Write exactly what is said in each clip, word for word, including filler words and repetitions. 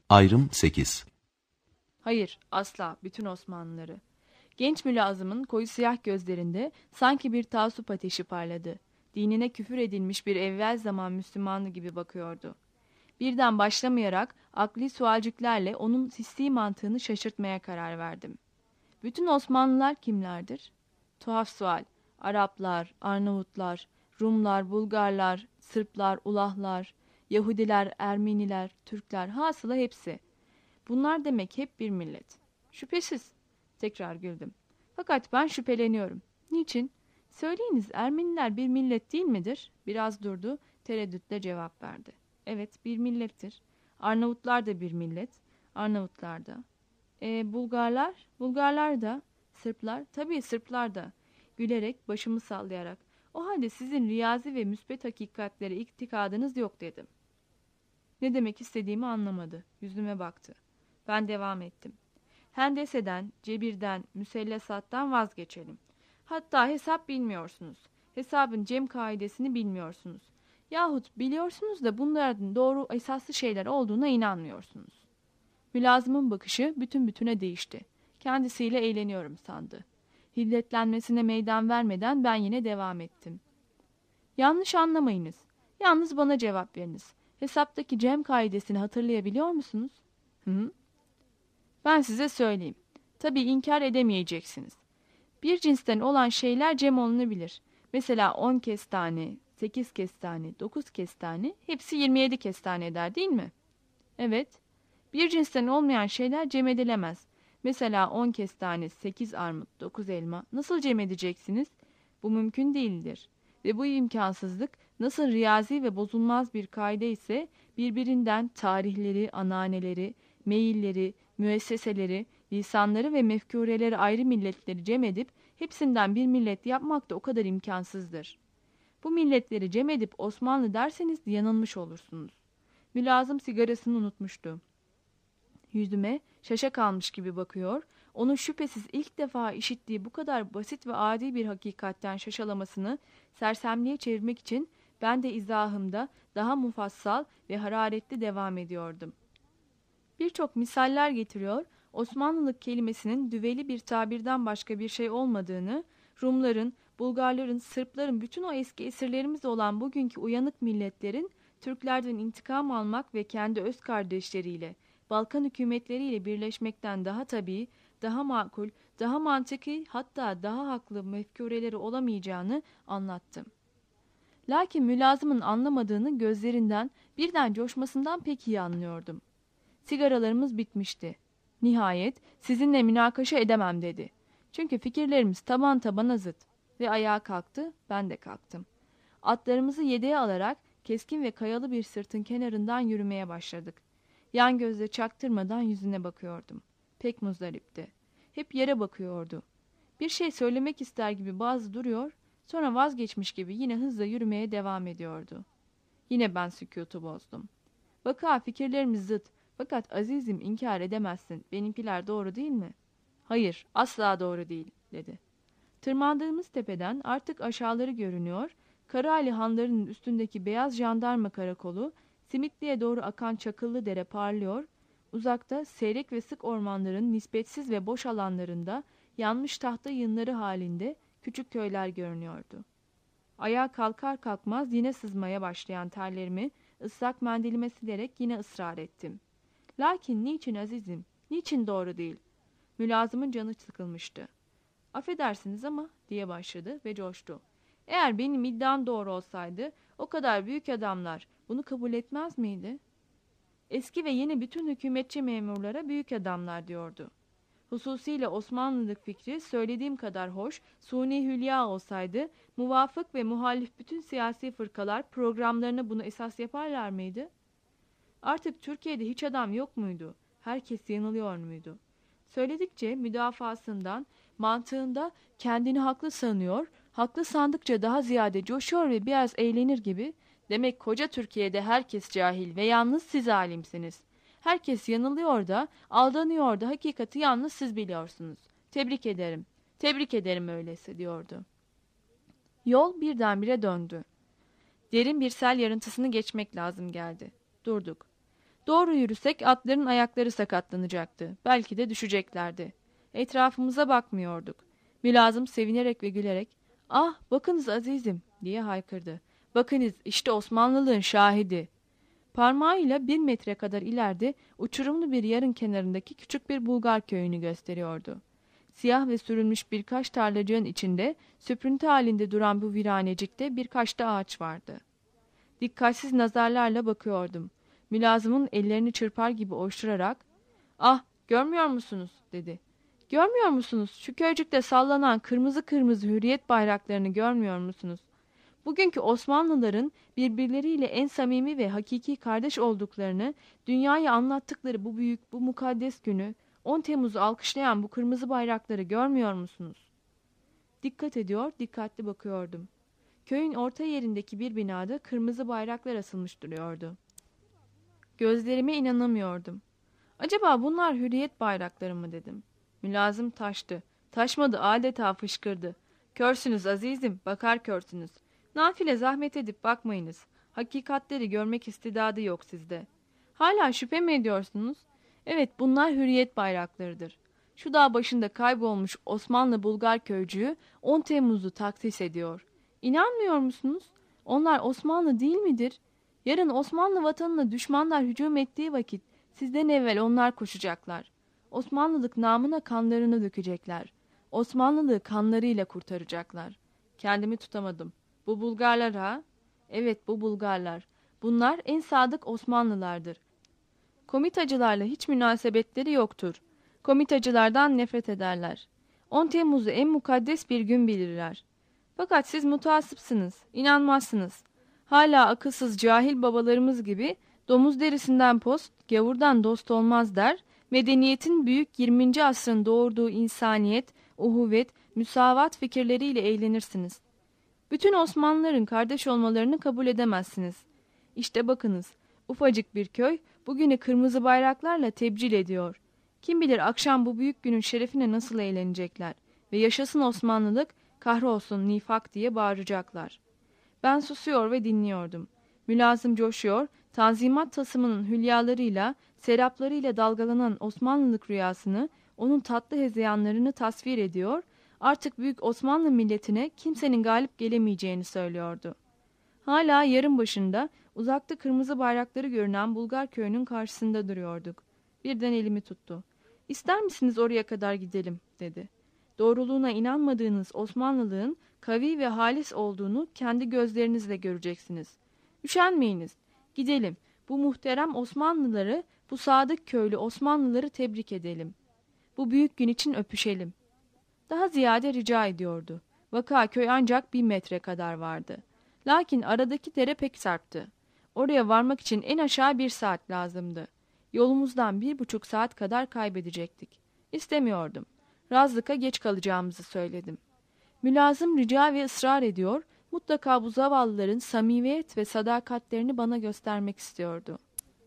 Ayrım sekiz. Hayır, asla, bütün Osmanlıları. Genç mülazımın koyu siyah gözlerinde sanki bir taassup ateşi parladı. Dinine küfür edilmiş bir evvel zaman Müslümanı gibi bakıyordu. Birden başlamayarak akli sualciklerle onun hissi mantığını şaşırtmaya karar verdim. Bütün Osmanlılar kimlerdir? Tuhaf sual. Araplar, Arnavutlar, Rumlar, Bulgarlar, Sırplar, Ulahlar, Yahudiler, Ermeniler, Türkler, hasıla hepsi. Bunlar demek hep bir millet. Şüphesiz. Tekrar güldüm. Fakat ben şüpheleniyorum. Niçin? Söyleyiniz, Ermeniler bir millet değil midir? Biraz durdu, tereddütle cevap verdi. Evet, bir millettir. Arnavutlar da bir millet. Arnavutlar da. E, Bulgarlar? Bulgarlar da. Sırplar? Tabii Sırplar da. Gülerek, başımı sallayarak. O halde sizin riyazi ve müsbet hakikatlere itikadınız yok dedim. Ne demek istediğimi anlamadı. Yüzüme baktı. Ben devam ettim. Hendese'den, cebirden, müsellesattan vazgeçelim. Hatta hesap bilmiyorsunuz. Hesabın cem kaidesini bilmiyorsunuz. Yahut biliyorsunuz da bunların doğru esaslı şeyler olduğuna inanmıyorsunuz. Mülazımın bakışı bütün bütüne değişti. Kendisiyle eğleniyorum sandı. Hiddetlenmesine meydan vermeden ben yine devam ettim. Yanlış anlamayınız. Yalnız bana cevap veriniz. Hesaptaki cem kaidesini hatırlayabiliyor musunuz? Hı? Ben size söyleyeyim. Tabii inkar edemeyeceksiniz. Bir cinsten olan şeyler cem olunabilir. Mesela on kestane, sekiz kestane, dokuz kestane, hepsi yirmi yedi kestane eder değil mi? Evet. Bir cinsten olmayan şeyler cem edilemez. Mesela on kestane, sekiz armut, dokuz elma nasıl cem edeceksiniz? Bu mümkün değildir. Ve bu imkansızlık nasıl riyazi ve bozulmaz bir kaide ise birbirinden tarihleri, ananeleri, meyilleri, müesseseleri, lisanları ve mefkureleri ayrı milletleri cem edip hepsinden bir millet yapmak da o kadar imkansızdır. Bu milletleri cem edip Osmanlı derseniz yanılmış olursunuz. Mülazım sigarasını unutmuştu. Yüzüme şaşa kalmış gibi bakıyor, onun şüphesiz ilk defa işittiği bu kadar basit ve adi bir hakikatten şaşalamasını sersemliğe çevirmek için ben de izahımda daha mufassal ve hararetli devam ediyordum. Birçok misaller getiriyor, Osmanlılık kelimesinin düveli bir tabirden başka bir şey olmadığını, Rumların, Bulgarların, Sırpların bütün o eski esirlerimiz olan bugünkü uyanık milletlerin Türklerden intikam almak ve kendi öz kardeşleriyle, Balkan hükümetleriyle birleşmekten daha tabii, daha makul, daha mantıki hatta daha haklı mefkureleri olamayacağını anlattım. Lakin mülazımın anlamadığını gözlerinden, birden coşmasından pek iyi anlıyordum. Sigaralarımız bitmişti. Nihayet sizinle münakaşa edemem dedi. Çünkü fikirlerimiz taban tabana zıt. Ve ayağa kalktı, ben de kalktım. Atlarımızı yedeğe alarak keskin ve kayalı bir sırtın kenarından yürümeye başladık. Yan gözle çaktırmadan yüzüne bakıyordum. Pek muzdaripti. Hep yere bakıyordu. Bir şey söylemek ister gibi bazı duruyor, sonra vazgeçmiş gibi yine hızla yürümeye devam ediyordu. Yine ben sükutu bozdum. Vaka fikirlerimiz zıt. Fakat azizim inkar edemezsin. Benimkiler doğru değil mi? Hayır, asla doğru değil, dedi. Tırmandığımız tepeden artık aşağıları görünüyor, Karaali hanlarının üstündeki beyaz jandarma karakolu, Simitli'ye doğru akan Çakıllı Dere parlıyor, uzakta seyrek ve sık ormanların nispetsiz ve boş alanlarında yanmış tahta yığınları halinde küçük köyler görünüyordu. Ayağa kalkar kalkmaz yine sızmaya başlayan terlerimi ıslak mendilime silerek yine ısrar ettim. Lakin niçin azizim, niçin doğru değil? Mülazımın canı sıkılmıştı. Affedersiniz ama diye başladı ve coştu. Eğer benim iddiam doğru olsaydı o kadar büyük adamlar bunu kabul etmez miydi? Eski ve yeni bütün hükümetçi memurlara büyük adamlar diyordu. Hususiyle Osmanlılık fikri söylediğim kadar hoş, suni hülya olsaydı muvafık ve muhalif bütün siyasi fırkalar programlarına bunu esas yaparlar mıydı? Artık Türkiye'de hiç adam yok muydu? Herkes yanılıyor muydu? Söyledikçe müdafasından, mantığında kendini haklı sanıyor, haklı sandıkça daha ziyade coşuyor ve biraz eğlenir gibi, demek koca Türkiye'de herkes cahil ve yalnız siz alimsiniz. Herkes yanılıyor da, aldanıyor da hakikati yalnız siz biliyorsunuz. Tebrik ederim, tebrik ederim öyleyse diyordu. Yol birdenbire döndü. Derin bir sel yarıntısını geçmek lazım geldi. Durduk. Doğru yürüsek atların ayakları sakatlanacaktı. Belki de düşeceklerdi. Etrafımıza bakmıyorduk. Mülazım sevinerek ve gülerek "Ah, bakınız azizim!" diye haykırdı. "Bakınız, işte Osmanlılığın şahidi." Parmağıyla bir metre kadar ileride uçurumlu bir yarın kenarındaki küçük bir Bulgar köyünü gösteriyordu. Siyah ve sürülmüş birkaç tarlacığın içinde süprüntü halinde duran bu viranecikte birkaç da ağaç vardı. Dikkatsiz nazarlarla bakıyordum. Mülazımın ellerini çırpar gibi ovuşturarak "Ah, görmüyor musunuz?" dedi. "Görmüyor musunuz? Şu köycükte sallanan kırmızı kırmızı hürriyet bayraklarını görmüyor musunuz? Bugünkü Osmanlıların birbirleriyle en samimi ve hakiki kardeş olduklarını dünyaya anlattıkları bu büyük, bu mukaddes günü, on Temmuz'u alkışlayan bu kırmızı bayrakları görmüyor musunuz?" Dikkat ediyor, dikkatli bakıyordum. Köyün orta yerindeki bir binada kırmızı bayraklar asılmış duruyordu. Gözlerime inanamıyordum. "Acaba bunlar hürriyet bayrakları mı?" dedim. Mülazım taştı. Taşmadı, adeta fışkırdı. "Körsünüz azizim, bakar körsünüz. Nafile zahmet edip bakmayınız. Hakikatleri görmek istidadı yok sizde. Hala şüphe mi ediyorsunuz? Evet, bunlar hürriyet bayraklarıdır. Şu dağ başında kaybolmuş Osmanlı Bulgar köycüğü on Temmuz'u takdis ediyor. İnanmıyor musunuz? Onlar Osmanlı değil midir? Yarın Osmanlı vatanına düşmanlar hücum ettiği vakit sizden evvel onlar koşacaklar. Osmanlılık namına kanlarını dökecekler. Osmanlılığı kanlarıyla kurtaracaklar." Kendimi tutamadım. "Bu Bulgarlar ha?" "Evet, bu Bulgarlar. Bunlar en sadık Osmanlılardır. Komitacılarla hiç münasebetleri yoktur. Komitacılardan nefret ederler. on Temmuz'u en mukaddes bir gün bilirler. Fakat siz mutasipsiniz, inanmazsınız. Hala akılsız cahil babalarımız gibi domuz derisinden post, gavurdan dost olmaz der, medeniyetin büyük yirminci asrın doğurduğu insaniyet, uhuvvet, müsavat fikirleriyle eğlenirsiniz. Bütün Osmanlıların kardeş olmalarını kabul edemezsiniz. İşte bakınız, ufacık bir köy bugünü kırmızı bayraklarla tebcil ediyor. Kim bilir akşam bu büyük günün şerefine nasıl eğlenecekler ve yaşasın Osmanlılık, kahrolsun nifak diye bağıracaklar. Ben susuyor ve dinliyordum. Mülazım coşuyor, Tanzimat tasımının hülyalarıyla, seraplarıyla dalgalanan Osmanlılık rüyasını, onun tatlı hezeyanlarını tasvir ediyor, artık büyük Osmanlı milletine kimsenin galip gelemeyeceğini söylüyordu. Hala yarın başında, uzakta kırmızı bayrakları görünen Bulgar köyünün karşısında duruyorduk. Birden elimi tuttu. "İster misiniz oraya kadar gidelim?" dedi. "Doğruluğuna inanmadığınız Osmanlılığın kavi ve halis olduğunu kendi gözlerinizle göreceksiniz. Üşenmeyiniz. Gidelim. Bu muhterem Osmanlıları, bu sadık köylü Osmanlıları tebrik edelim. Bu büyük gün için öpüşelim." Daha ziyade rica ediyordu. Vaka köy ancak bir metre kadar vardı. Lakin aradaki dere pek sarptı. Oraya varmak için en aşağı bir saat lazımdı. Yolumuzdan bir buçuk saat kadar kaybedecektik. İstemiyordum. Razlık'a geç kalacağımızı söyledim. Mülazım rica ve ısrar ediyor, mutlaka bu zavallıların samimiyet ve sadakatlerini bana göstermek istiyordu.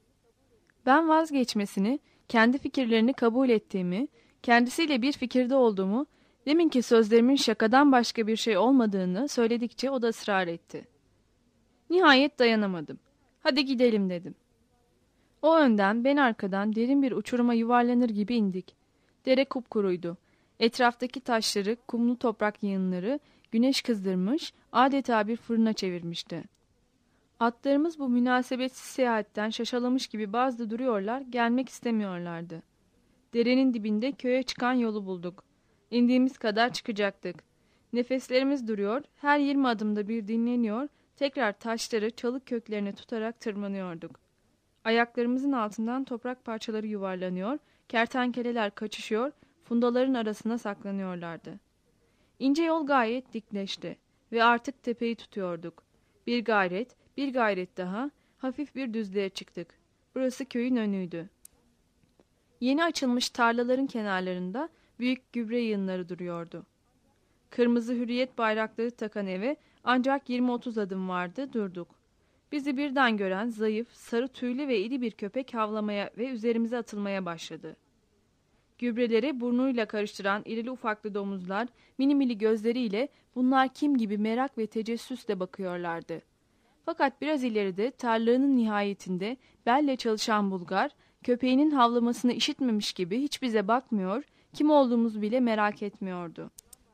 Ben vazgeçmesini, kendi fikirlerini kabul ettiğimi, kendisiyle bir fikirde olduğumu, deminki sözlerimin şakadan başka bir şey olmadığını söyledikçe o da ısrar etti. Nihayet dayanamadım. "Hadi gidelim," dedim. O önden, ben arkadan derin bir uçuruma yuvarlanır gibi indik. Dere kupkuruydu. Etraftaki taşları, kumlu toprak yığınları güneş kızdırmış, adeta bir fırına çevirmişti. Atlarımız bu münasebetsiz seyahatten şaşalamış gibi bazı duruyorlar, gelmek istemiyorlardı. Derenin dibinde köye çıkan yolu bulduk. İndiğimiz kadar çıkacaktık. Nefeslerimiz duruyor, her yirmi adımda bir dinleniyor, tekrar taşları çalık köklerine tutarak tırmanıyorduk. Ayaklarımızın altından toprak parçaları yuvarlanıyor, kertenkeleler kaçışıyor, fundaların arasına saklanıyorlardı. İnce yol gayet dikleşti ve artık tepeyi tutuyorduk. Bir gayret, bir gayret daha, hafif bir düzlüğe çıktık. Burası köyün önüydü. Yeni açılmış tarlaların kenarlarında büyük gübre yığınları duruyordu. Kırmızı hürriyet bayrakları takan eve ancak yirmi otuz adım vardı, durduk. Bizi birden gören zayıf, sarı tüylü ve iri bir köpek havlamaya ve üzerimize atılmaya başladı. Gübreleri burnuyla karıştıran irili ufaklı domuzlar mini mini gözleriyle bunlar kim gibi merak ve tecessüsle bakıyorlardı. Fakat biraz ileride tarlanın nihayetinde belle çalışan Bulgar, köpeğinin havlamasını işitmemiş gibi hiç bize bakmıyor, kim olduğumuzu bile merak etmiyordu.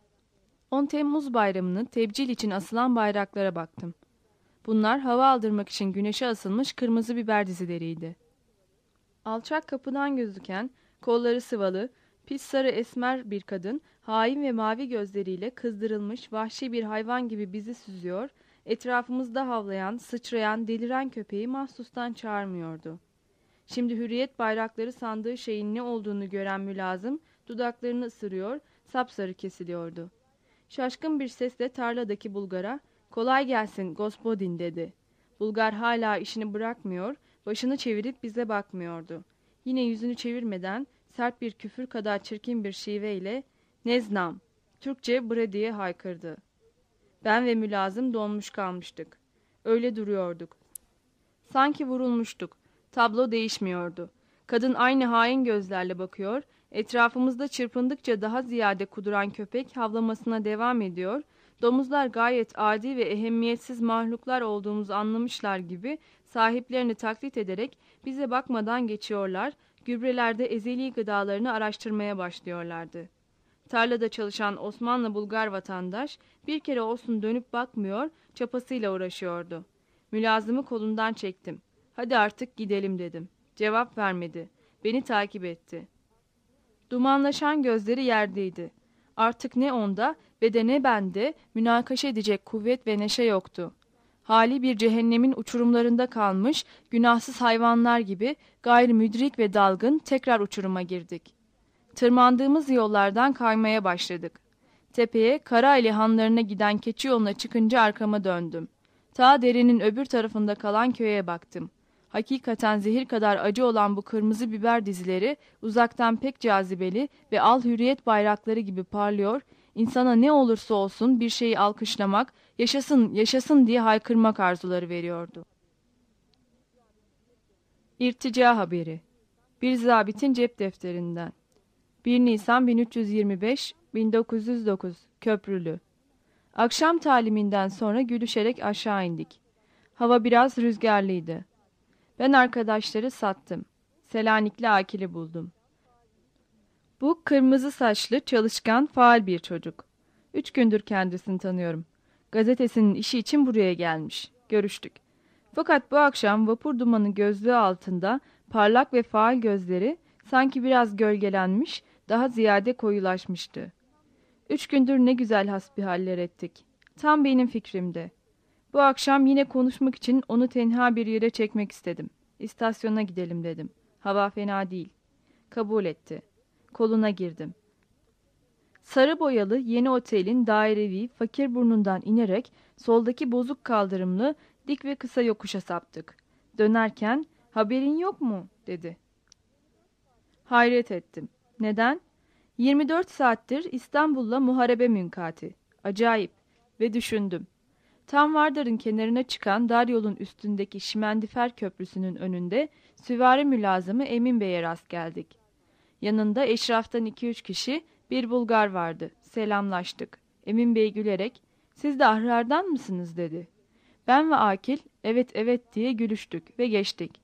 on Temmuz bayramını tebcil için asılan bayraklara baktım. Bunlar hava aldırmak için güneşe asılmış kırmızı biber dizileriydi. Alçak kapıdan gözüken, kolları sıvalı, pis sarı esmer bir kadın, hain ve mavi gözleriyle kızdırılmış vahşi bir hayvan gibi bizi süzüyor, etrafımızda havlayan, sıçrayan, deliren köpeği mahsustan çağırmıyordu. Şimdi hürriyet bayrakları sandığı şeyin ne olduğunu gören mülazım, dudaklarını ısırıyor, sapsarı kesiliyordu. Şaşkın bir sesle tarladaki Bulgar'a, "Kolay gelsin Gospodin," dedi. Bulgar hala işini bırakmıyor, başını çevirip bize bakmıyordu. Yine yüzünü çevirmeden sert bir küfür kadar çirkin bir şiveyle "Neznam," Türkçe bre diye haykırdı. Ben ve mülazım donmuş kalmıştık. Öyle duruyorduk. Sanki vurulmuştuk. Tablo değişmiyordu. Kadın aynı hain gözlerle bakıyor, etrafımızda çırpındıkça daha ziyade kuduran köpek havlamasına devam ediyor, domuzlar gayet adi ve ehemmiyetsiz mahluklar olduğumuzu anlamışlar gibi sahiplerini taklit ederek bize bakmadan geçiyorlar, gübrelerde ezeli gıdalarını araştırmaya başlıyorlardı. Tarlada çalışan Osmanlı Bulgar vatandaş bir kere olsun dönüp bakmıyor, çapasıyla uğraşıyordu. Mülazımı kolundan çektim. "Hadi artık gidelim," dedim. Cevap vermedi. Beni takip etti. Dumanlaşan gözleri yerdeydi. Artık ne onda ve de ne bende münakaşa edecek kuvvet ve neşe yoktu. Hali bir cehennemin uçurumlarında kalmış, günahsız hayvanlar gibi gayrimüdrik ve dalgın tekrar uçuruma girdik. Tırmandığımız yollardan kaymaya başladık. Tepeye, Karaeli hanlarına giden keçi yoluna çıkınca arkama döndüm. Ta derenin öbür tarafında kalan köye baktım. Hakikaten zehir kadar acı olan bu kırmızı biber dizileri uzaktan pek cazibeli ve al hürriyet bayrakları gibi parlıyor, insana ne olursa olsun bir şeyi alkışlamak, yaşasın yaşasın diye haykırmak arzuları veriyordu. İrtica haberi. Bir zabitin cep defterinden. bir Nisan bin üç yüz yirmi beş bin dokuz yüz dokuz Köprülü. Akşam taliminden sonra gülüşerek aşağı indik. Hava biraz rüzgarlıydı. Ben arkadaşları sattım. Selanikli Akil'i buldum. Bu kırmızı saçlı, çalışkan, faal bir çocuk. Üç gündür kendisini tanıyorum. Gazetesinin işi için buraya gelmiş. Görüştük. Fakat bu akşam vapur dumanı gözlüğü altında parlak ve faal gözleri sanki biraz gölgelenmiş, daha ziyade koyulaşmıştı. Üç gündür ne güzel hasbihaller ettik. Tam benim fikrimde. Bu akşam yine konuşmak için onu tenha bir yere çekmek istedim. İstasyona gidelim dedim. Hava fena değil. Kabul etti. Koluna girdim. Sarı boyalı yeni otelin dairevi fakir burnundan inerek soldaki bozuk kaldırımlı dik ve kısa yokuşa saptık. Dönerken "Haberin yok mu?" dedi. Hayret ettim. Neden? yirmi dört saattir İstanbul'la muharebe münkati. Acayip. Ve düşündüm. Tam Vardar'ın kenarına çıkan dar yolun üstündeki Şimendifer Köprüsü'nün önünde süvari mülazımı Emin Bey'e rast geldik. Yanında eşraftan iki üç kişi, bir Bulgar vardı. Selamlaştık. Emin Bey gülerek, "Siz de ahrardan mısınız?" dedi. Ben ve Akil, "Evet evet," diye gülüştük ve geçtik.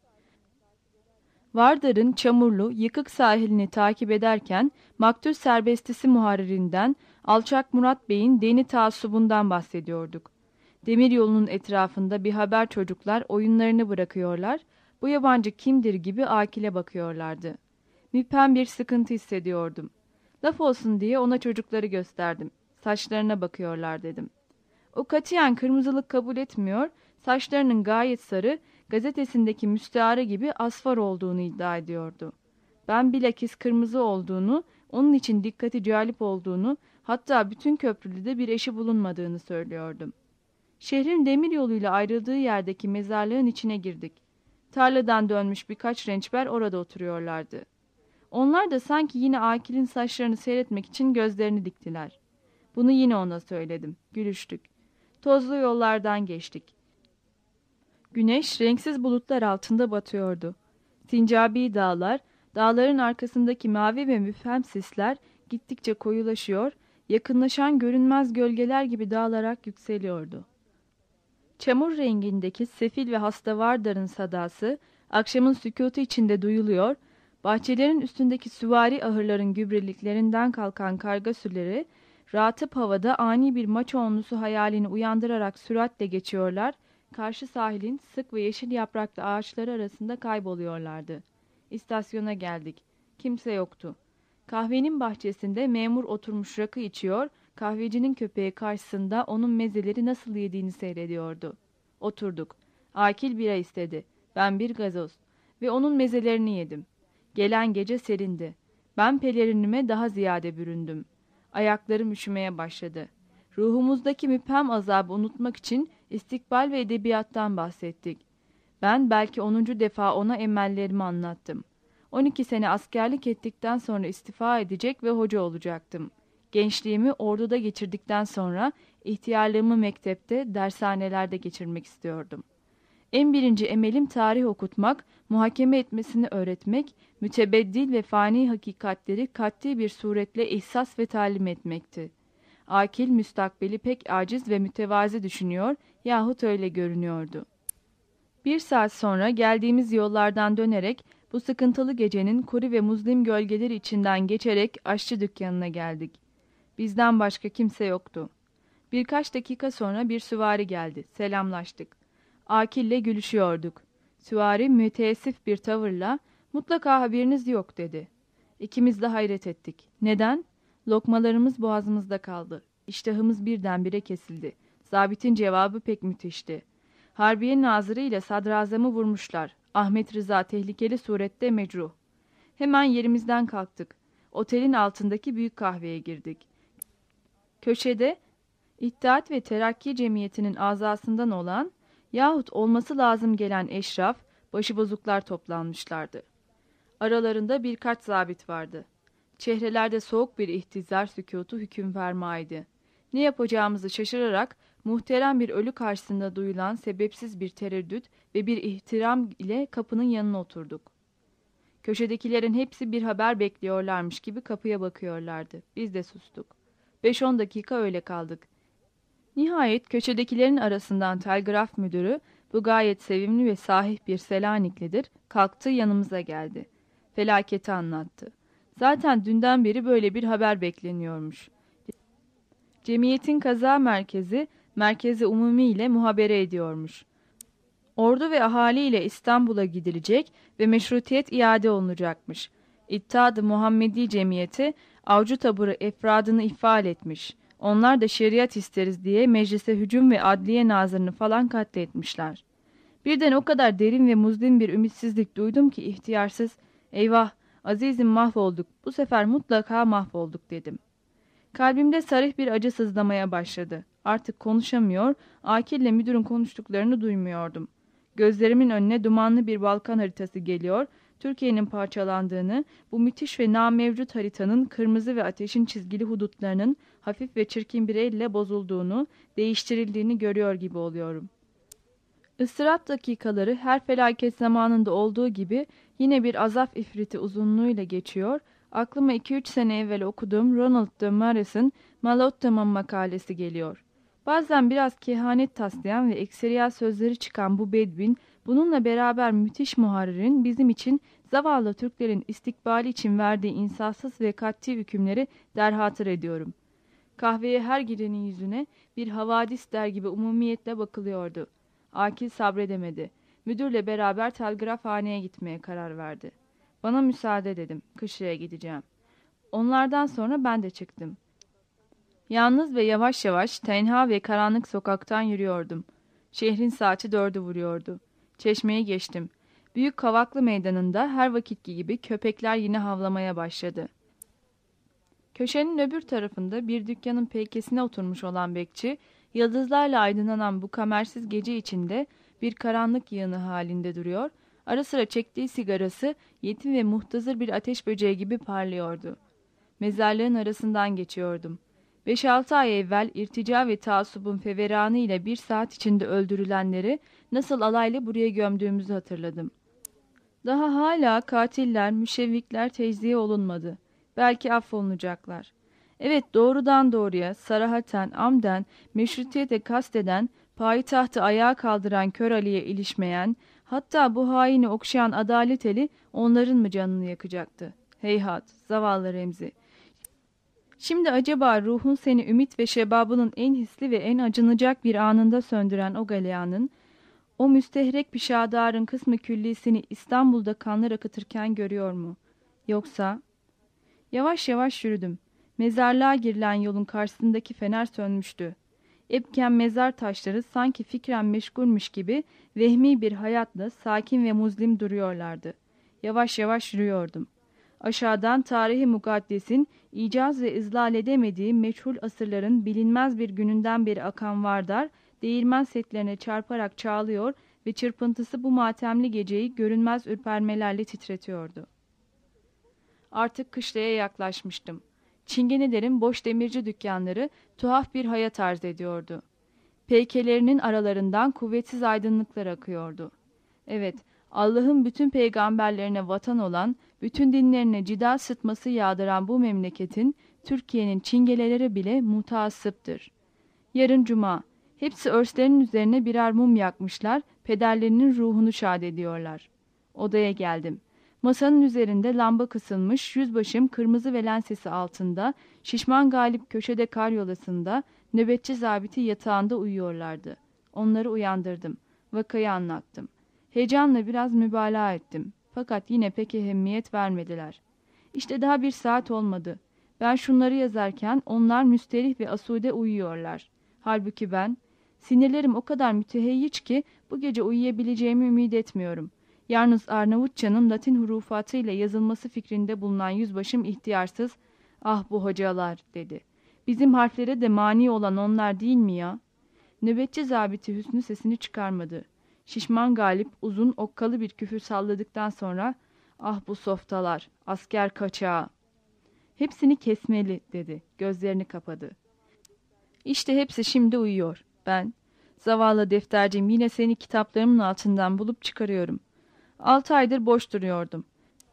Vardar'ın çamurlu, yıkık sahilini takip ederken Maktul Serbestisi muharririnden Alçak Murat Bey'in deni taassubundan bahsediyorduk. Demiryolunun etrafında bir haber çocuklar oyunlarını bırakıyorlar, bu yabancı kimdir gibi Akil'e bakıyorlardı. Müphem bir sıkıntı hissediyordum. Laf olsun diye ona çocukları gösterdim. Saçlarına bakıyorlar dedim. O katiyen kırmızılık kabul etmiyor, saçlarının gayet sarı, gazetesindeki müstehare gibi asfar olduğunu iddia ediyordu. Ben bilakis kırmızı olduğunu, onun için dikkati celip olduğunu, hatta bütün köprülüde bir eşi bulunmadığını söylüyordum. Şehrin demiryoluyla ayrıldığı yerdeki mezarlığın içine girdik. Tarladan dönmüş birkaç rençber orada oturuyorlardı. Onlar da sanki yine Akil'in saçlarını seyretmek için gözlerini diktiler. Bunu yine ona söyledim. Gülüştük. Tozlu yollardan geçtik. Güneş renksiz bulutlar altında batıyordu. Sincabi dağlar, dağların arkasındaki mavi ve müphem sisler gittikçe koyulaşıyor, yakınlaşan görünmez gölgeler gibi dağılarak yükseliyordu. Çamur rengindeki sefil ve hasta Vardar'ın sadası, akşamın sükutu içinde duyuluyor, bahçelerin üstündeki süvari ahırların gübreliklerinden kalkan karga sürüleri, rahatip havada ani bir maç onlusu hayalini uyandırarak süratle geçiyorlar, karşı sahilin sık ve yeşil yapraklı ağaçları arasında kayboluyorlardı. İstasyona geldik. Kimse yoktu. Kahvenin bahçesinde memur oturmuş rakı içiyor, kahvecinin köpeği karşısında onun mezeleri nasıl yediğini seyrediyordu. Oturduk. Akil bira istedi. Ben bir gazoz. Ve onun mezelerini yedim. Gelen gece serindi. Ben pelerinime daha ziyade büründüm. Ayaklarım üşümeye başladı. Ruhumuzdaki müphem azabı unutmak için istikbal ve edebiyattan bahsettik. Ben belki onuncu defa ona emellerimi anlattım. on iki sene askerlik ettikten sonra istifa edecek ve hoca olacaktım. Gençliğimi orduda geçirdikten sonra ihtiyarlığımı mektepte, dershanelerde geçirmek istiyordum. En birinci emelim tarih okutmak, muhakeme etmesini öğretmek, mütebeddil ve fani hakikatleri kat'i bir suretle ihsas ve talim etmekti. Akil müstakbeli pek aciz ve mütevazi düşünüyor yahut öyle görünüyordu. Bir saat sonra geldiğimiz yollardan dönerek bu sıkıntılı gecenin kuru ve muzlim gölgeleri içinden geçerek aşçı dükkanına geldik. Bizden başka kimse yoktu. Birkaç dakika sonra bir süvari geldi. Selamlaştık. Akil'le gülüşüyorduk. Süvari müteessif bir tavırla "Mutlaka haberiniz yok" dedi. İkimiz de hayret ettik. Neden? Lokmalarımız boğazımızda kaldı. İştahımız birdenbire kesildi. Zabitin cevabı pek müthişti. Harbiye nazırı ile sadrazamı vurmuşlar. Ahmet Rıza tehlikeli surette mecruh. Hemen yerimizden kalktık. Otelin altındaki büyük kahveye girdik. Köşede İttihat ve Terakki Cemiyeti'nin azasından olan yahut olması lazım gelen eşraf, başıbozuklar toplanmışlardı. Aralarında birkaç zabit vardı. Çehrelerde soğuk bir ihtizar sükutu hüküm vermaydı. Ne yapacağımızı şaşırarak muhterem bir ölü karşısında duyulan sebepsiz bir tereddüt ve bir ihtiram ile kapının yanına oturduk. Köşedekilerin hepsi bir haber bekliyorlarmış gibi kapıya bakıyorlardı. Biz de sustuk. Beş on dakika öyle kaldık. Nihayet köşedekilerin arasından telgraf müdürü, bu gayet sevimli ve sahih bir Selaniklidir, kalktı yanımıza geldi. Felaketi anlattı. Zaten dünden beri böyle bir haber bekleniyormuş. Cemiyetin kaza merkezi, merkezi umumi ile muhabere ediyormuş. Ordu ve ahali ile İstanbul'a gidilecek ve meşrutiyet iade olunacakmış. İttihat-ı Muhammedi Cemiyeti, avcı taburu efradını ifade etmiş. Onlar da şeriat isteriz diye meclise hücum ve adliye nazırını falan katletmişler. Birden o kadar derin ve muzlim bir ümitsizlik duydum ki ihtiyarsız, eyvah azizim mahvolduk, bu sefer mutlaka mahvolduk dedim. Kalbimde sarih bir acı sızlamaya başladı. Artık konuşamıyor, Akil'le müdürün konuştuklarını duymuyordum. Gözlerimin önüne dumanlı bir Balkan haritası geliyor, Türkiye'nin parçalandığını, bu müthiş ve namevcut haritanın kırmızı ve ateşin çizgili hudutlarının hafif ve çirkin bir elle bozulduğunu, değiştirildiğini görüyor gibi oluyorum. Istırat dakikaları her felaket zamanında olduğu gibi yine bir azap ifriti uzunluğuyla geçiyor, aklıma iki üç sene evvel okuduğum Ronald de Maris'in Malottamam makalesi geliyor. Bazen biraz kehanet taslayan ve ekseriyel sözleri çıkan bu bedbin, bununla beraber müthiş muharririn bizim için zavallı Türklerin istikbali için verdiği insafsız ve kat'i hükümleri derhatır ediyorum. Kahveye her girenin yüzüne bir havadis der gibi umumiyetle bakılıyordu. Akil sabredemedi. Müdürle beraber telgrafhaneye gitmeye karar verdi. Bana müsaade dedim. Kışlaya gideceğim. Onlardan sonra ben de çıktım. Yalnız ve yavaş yavaş tenha ve karanlık sokaktan yürüyordum. Şehrin saati dördü vuruyordu. Çeşmeyi geçtim. Büyük Kavaklı Meydanı'nda her vakitki gibi köpekler yine havlamaya başladı. Köşenin öbür tarafında bir dükkanın peykesine oturmuş olan bekçi, yıldızlarla aydınlanan bu kamersiz gece içinde bir karanlık yığını halinde duruyor, ara sıra çektiği sigarası yetim ve muhtazır bir ateş böceği gibi parlıyordu. Mezarlığın arasından geçiyordum. Beş altı ay evvel irtica ve taassubun feveranı ile bir saat içinde öldürülenleri nasıl alayla buraya gömdüğümüzü hatırladım. Daha hala katiller, müşevvikler tecziye olunmadı. Belki affolunacaklar. Evet, doğrudan doğruya, sarahaten, amden, meşrutiyete kasteden, Payitahtı ayağa kaldıran Kör Ali'ye ilişmeyen, hatta bu haini okşayan adalet eli onların mı canını yakacaktı? Heyhat, zavallı Remzi. Şimdi acaba ruhun seni ümit ve şebabının en hisli ve en acınacak bir anında söndüren o galeyanın, o müstehrek pişadarın kısmı küllisini İstanbul'da kanlar akıtırken görüyor mu? Yoksa... Yavaş yavaş yürüdüm. Mezarlığa girilen yolun karşısındaki fener sönmüştü. Epken mezar taşları sanki fikren meşgulmüş gibi vehmi bir hayatla sakin ve muzlim duruyorlardı. Yavaş yavaş yürüyordum. Aşağıdan tarihi mukaddesin icaz ve izlal edemediği meçhul asırların bilinmez bir gününden beri akan Vardar, değirmen setlerine çarparak çağlıyor ve çırpıntısı bu matemli geceyi görünmez ürpermelerle titretiyordu. Artık kışlaya yaklaşmıştım. Çingenelerin boş demirci dükkanları tuhaf bir hayat arz ediyordu. Peykelerinin aralarından kuvvetsiz aydınlıklar akıyordu. Evet, Allah'ın bütün peygamberlerine vatan olan, bütün dinlerine cidal sıtması yağdıran bu memleketin, Türkiye'nin çingeneleri bile mutasıptır. Yarın cuma, hepsi örslerinin üzerine birer mum yakmışlar, pederlerinin ruhunu şad ediyorlar. Odaya geldim. Masanın üzerinde lamba kısılmış, yüzbaşım kırmızı ve lensesi altında, şişman Galip köşede karyolasında, nöbetçi zabiti yatağında uyuyorlardı. Onları uyandırdım. Vakayı anlattım. Heyecanla biraz mübalağa ettim. Fakat yine pek ehemmiyet vermediler. İşte daha bir saat olmadı. Ben şunları yazarken onlar müsterih ve asude uyuyorlar. Halbuki ben, sinirlerim o kadar müteheyyiç ki bu gece uyuyabileceğimi ümit etmiyorum. Yalnız Arnavutçanın Latin hurufatıyla yazılması fikrinde bulunan yüzbaşım ihtiyarsız, "Ah bu hocalar," dedi. "Bizim harflere de mani olan onlar değil mi ya?" Nöbetçi zabiti Hüsnü sesini çıkarmadı. Şişman Galip uzun okkalı bir küfür salladıktan sonra, "Ah bu softalar, asker kaçağı." "Hepsini kesmeli," dedi. Gözlerini kapadı. İşte hepsi şimdi uyuyor. Ben, zavallı deftercim, yine seni kitaplarımın altından bulup çıkarıyorum. Altı aydır boş duruyordum.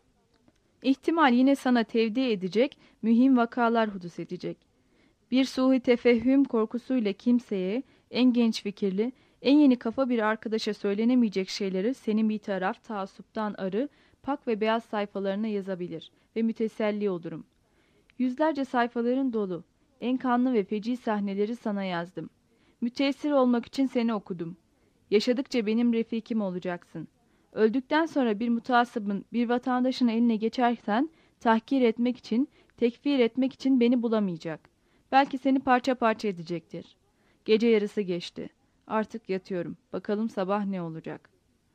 İhtimal yine sana tevdi edecek, mühim vakalar hudus edecek. Bir suhi tefehüm korkusuyla kimseye, en genç fikirli, en yeni kafa bir arkadaşa söylenemeyecek şeyleri senin bir taraf taassuptan arı, pak ve beyaz sayfalarına yazabilir ve müteselli olurum. Yüzlerce sayfaların dolu, en kanlı ve feci sahneleri sana yazdım. Müteessir olmak için seni okudum. Yaşadıkça benim refikim olacaksın. Öldükten sonra bir mutasibin, bir vatandaşın eline geçersen, tahkir etmek için, tekfir etmek için beni bulamayacak. Belki seni parça parça edecektir. Gece yarısı geçti. Artık yatıyorum. Bakalım sabah ne olacak.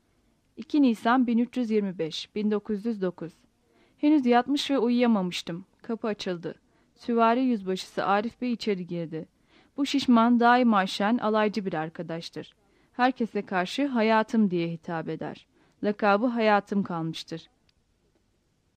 iki Nisan bin üç yüz yirmi beş bin dokuz yüz dokuz. Henüz yatmış ve uyuyamamıştım. Kapı açıldı. Süvari yüzbaşısı Arif Bey içeri girdi. Bu şişman, daima şen, alaycı bir arkadaştır. Herkese karşı hayatım diye hitap eder. Lakabı hayatım kalmıştır.